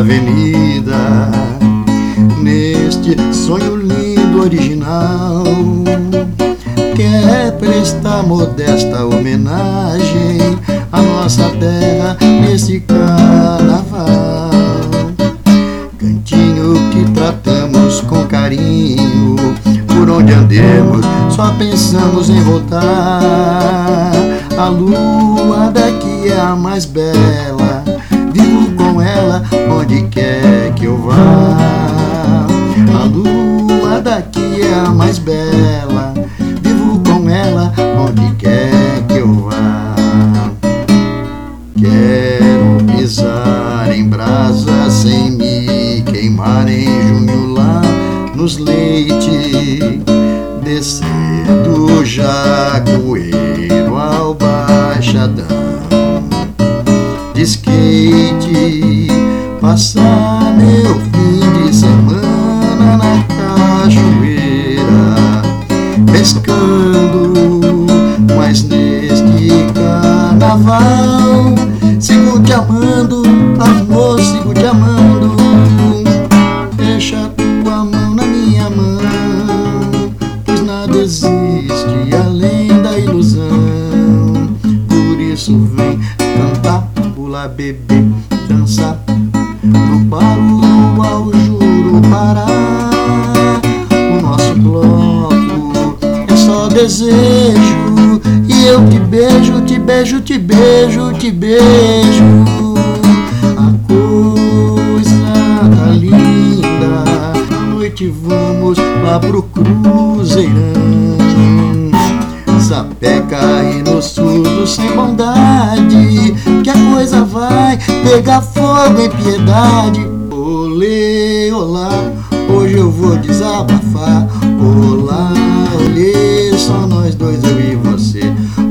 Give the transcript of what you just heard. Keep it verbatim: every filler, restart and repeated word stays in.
avenida, neste sonho lindo original. Quer prestar modesta homenagem à nossa terra nesse carnaval. Cantinho que tratamos com carinho, por onde andemos só pensamos em voltar. A lua daqui é a mais bela, vivo com ela onde quer que eu vá. A lua daqui é a mais bela, vivo com ela onde quer que eu vá. Quero pisar em brasa sem me queimar em junho lá nos leites, descer do Jacoeiro ao Baixadão, de skate, passar meu fim de semana na cachoeira, pescando, mas neste carnaval sigo te amando, amor, sigo te amando. Deixa tua mão na minha mão, pois nada existe além da ilusão. Por isso vem cantar, pular, beber, dançar no Paru ao Jurupara. O nosso bloco é só desejo, e eu te beijo, te beijo, te beijo, te beijo. A coisa tá linda, à noite vamos lá pro Cruzeirão. Sapeca e no surdo sem bondade, que a coisa vai pegar fogo em piedade. Olê, olá, hoje eu vou desabafar. Olá, olê, só nós dois, eu e você.